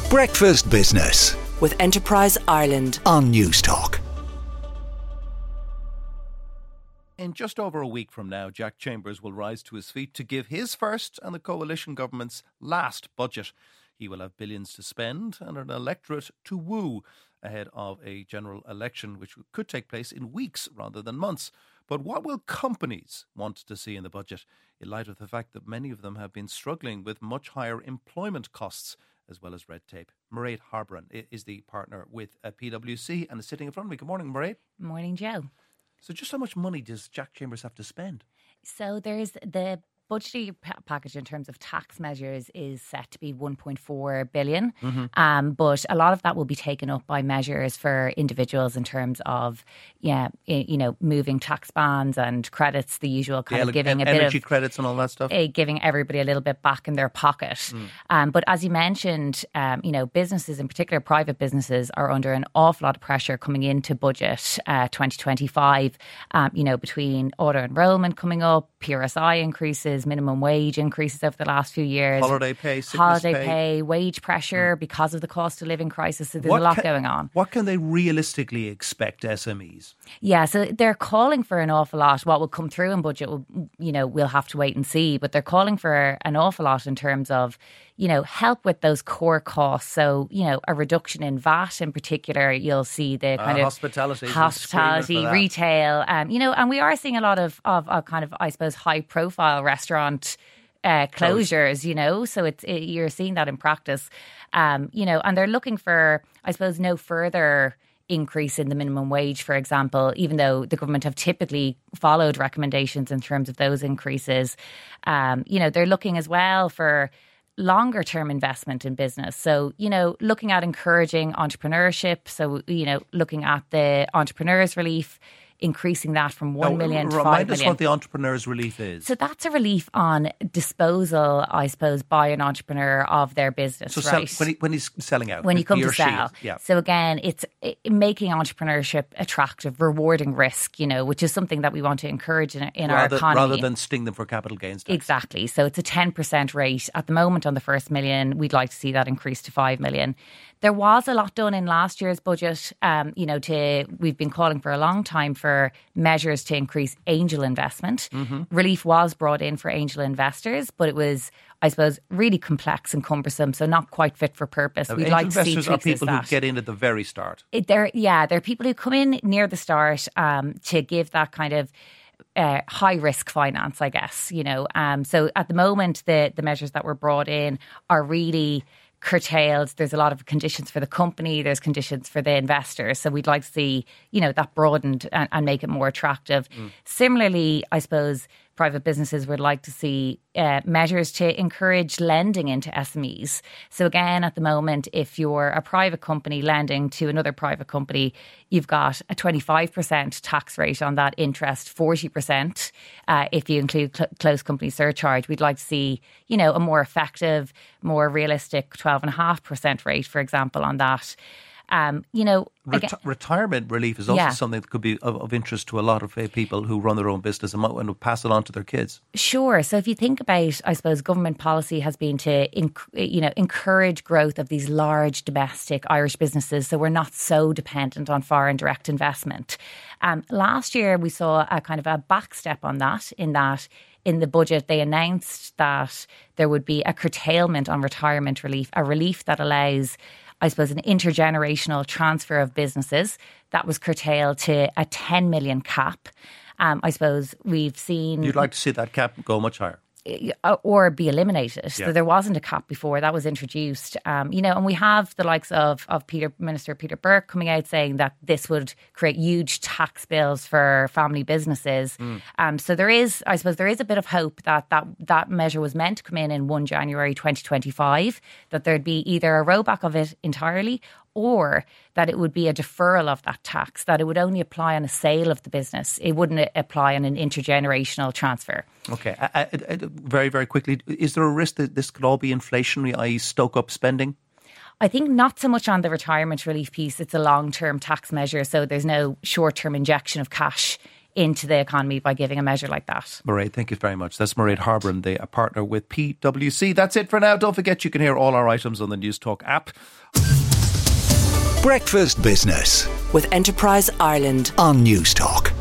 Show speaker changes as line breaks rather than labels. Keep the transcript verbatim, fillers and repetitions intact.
Breakfast Business
with Enterprise Ireland
on Newstalk.
In just over a week from now, Jack Chambers will rise to his feet to give his first and the coalition government's last budget. He will have billions to spend and an electorate to woo ahead of a general election which could take place in weeks rather than months. But what will companies want to see in the budget in light of the fact that many of them have been struggling with much higher employment costs as well as red tape? Mairead Harboran is the partner with P W C and is sitting in front of me. Good morning, Mairead.
Morning, Joe.
So just how much money does Jack Chambers have to spend?
So there's the budgetary p- package in terms of tax measures is set to be one point four billion. Mm-hmm. Um, but a lot of that will be taken up by measures for individuals in terms of, yeah, you know, moving tax bands and credits, the usual kind
yeah,
of giving
like
a bit of
energy credits and all that stuff.
Uh, giving everybody a little bit back in their pocket. Mm. Um, but as you mentioned, um, you know, businesses, in particular private businesses, are under an awful lot of pressure coming into budget uh, twenty twenty-five. Um, you know, between auto enrolment coming up, P R S I increases, minimum wage increases over the last few years,
holiday pay, sickness
holiday
pay.
pay, wage pressure mm. because of the cost of living crisis. So there's
what
a lot
can,
going on.
What can they realistically expect, S M Es?
Yeah, so they're calling for an awful lot. What will come through in budget, will, you know, we'll have to wait and see. But they're calling for an awful lot in terms of, you know, help with those core costs. So, you know, a reduction in V A T in particular. You'll see the kind
uh,
of
hospitality,
hospitality, retail, um, you know, and we are seeing a lot of, of, of kind of, I suppose, high profile restaurant uh, closures, you know, so it's it, you're seeing that in practice, um, you know, and they're looking for, I suppose, no further increase in the minimum wage, for example, even though the government have typically followed recommendations in terms of those increases. Um, you know, they're looking as well for longer term investment in business. So, you know, looking at encouraging entrepreneurship. So, you know, looking at the entrepreneurs relief, increasing that from one now, million to five million.
Remind us what the entrepreneurs relief is.
So that's a relief on disposal, I suppose, by an entrepreneur of their business.
So
right?
sell, when, he, when he's selling out,
when you come
he
to
or
sell.
Is, yeah.
So again, it's it, making entrepreneurship attractive, rewarding risk, you know, which is something that we want to encourage in, in
rather,
our economy.
Rather than sting them for capital gains tax.
Exactly. So it's a ten percent rate at the moment on the first million. We'd like to see that increase to five million. There was a lot done in last year's budget, um, you know, to we've been calling for a long time for measures to increase angel investment. Mm-hmm. Relief was brought in for angel investors, but it was, I suppose, really complex and cumbersome, so not quite fit for purpose.
Now,
We'd
angel
like to see
investors are people
that.
who get in at the very start.
It, they're, yeah, they're people who come in near the start um, to give that kind of Uh, high risk finance, I guess, you know. Um, so at the moment, the the measures that were brought in are really curtailed. There's a lot of conditions for the company. There's conditions for the investors. So we'd like to see, you know, that broadened and, and make it more attractive. Mm. Similarly, I suppose private businesses would like to see uh, measures to encourage lending into S M Es. So again, at the moment, if you're a private company lending to another private company, you've got a twenty-five percent tax rate on that interest, forty percent uh, if you include cl- close company surcharge. We'd like to see, you know, a more effective, more realistic twelve point five percent rate, for example, on that. Um, you know,
Reti-
again,
retirement relief is also
yeah.
something that could be of, of interest to a lot of uh, people who run their own business and might want to pass it on to their kids.
Sure. So if you think about, I suppose, government policy has been to, inc- you know, encourage growth of these large domestic Irish businesses, so we're not so dependent on foreign direct investment. Um, last year, we saw a kind of a back step on that, in that in the budget, they announced that there would be a curtailment on retirement relief, a relief that allows, I suppose, an intergenerational transfer of businesses. That was curtailed to a ten million cap. Um, I suppose we've seen...
You'd like to see that cap go much higher?
Or be eliminated.
Yeah.
So there wasn't a cap before. That was introduced. Um, you know, and we have the likes of, of Peter Minister Peter Burke coming out saying that this would create huge tax bills for family businesses. Mm. Um, so there is, I suppose, there is a bit of hope that that, that measure was meant to come in in first of January twenty twenty-five, that there'd be either a rollback of it entirely or that it would be a deferral of that tax, that it would only apply on a sale of the business. It wouldn't apply on an intergenerational transfer.
Okay. I, I, I, very, very quickly, is there a risk that this could all be inflationary, that is stoke up spending?
I think not so much on the retirement relief piece. It's a long-term tax measure, so there's no short-term injection of cash into the economy by giving a measure like that.
Mairead, thank you very much. That's Mairead Harbourne, the a partner with P W C. That's it for now. Don't forget you can hear all our items on the News Talk app.
Breakfast Business
with Enterprise Ireland
on News Talk.